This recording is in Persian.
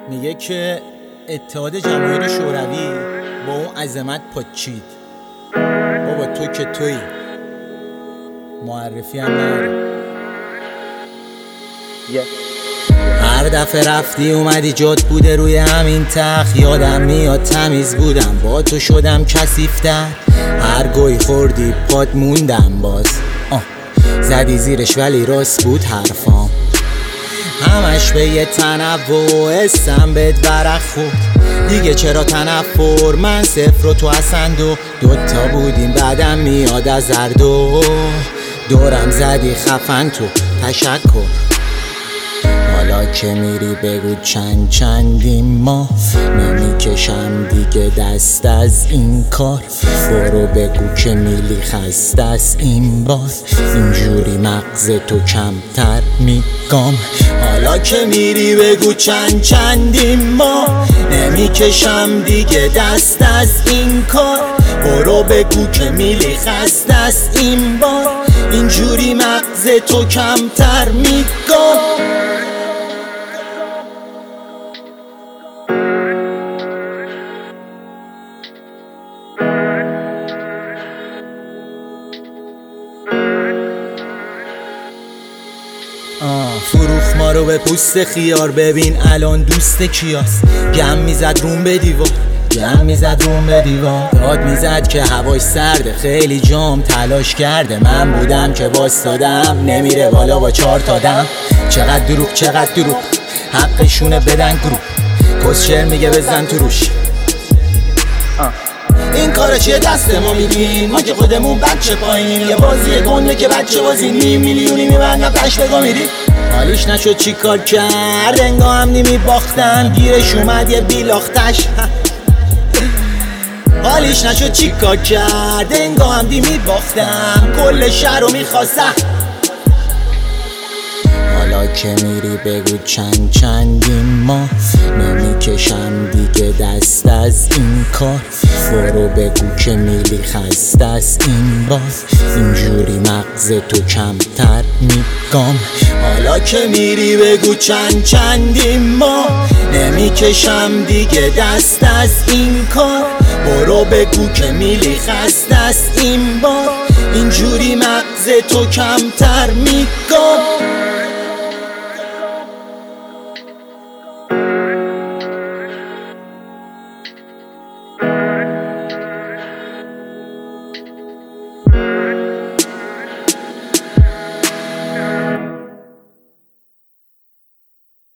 میگه که اتحاد جماهیر شوروی با اون عظمت پاچید. بابا تو که تویی، معرفی هم نداره. هر دفعه رفتی اومدی جات بوده روی همین تخت. یادم میاد تمیز بودم با تو شدم کثیف‌تر. هر گوی خوردی پات موندم باز. زدی زیرش ولی راست بود حرفام. همش به یه تنوع اسم بهت ورق خورد. دیگه چرا تنفر؟ من صفر و تو اصلا دوتا بودیم بعدم میاد از هر دورم زدی خفن تو تشکر. حالا که میری بگو چندیم ما نمیکشم دیگه دست از این کار. برو بگو که میلی خسته است این بار. اینجوری مغز تو کمتر میگم. حالا که میری بگو چندیم ما نمیکشم دیگه دست از این کار. برو بگو که میلی خسته است این بار. اینجوری مغز تو کمتر میگم. فروخ ما رو به پوست خیار. ببین الان دوست کیاست. گم میزد روم به دیوار. داد میزد که هواش سرده. خیلی جام تلاش کرده. من بودم که باستادم. نمیره بالا با 4 تا دم. چقدر دروغ حقشونه بدن گروه. کسشر میگه بزن تو روش. این کارا چیه دست ما میدیم؟ ما که خودمون بچه پایینیم. یه بازی گنده که بچه بازی نیم میلیونی میبندم پشتگاه میریم. حالیش نشد چی کار کرد؟ انگاه هم نیمی باختن. گیرش اومد یه بیلاختش. حالیش نشد چی کار کرد؟ انگاه هم نیمی باختم. کل شهر رو میخواستم. حالا که میری بگو چندیم ما نمیکشم دیگه دست از این کار. برو بگو که میلی خسته است این بار. اینجوری مغز تو کمتر میگم. حالا که میری بگو چندیم ما نمیکشم دیگه دست از این کار. برو بگو که میلی خسته است این بار. اینجوری مغز تو کمتر میگم.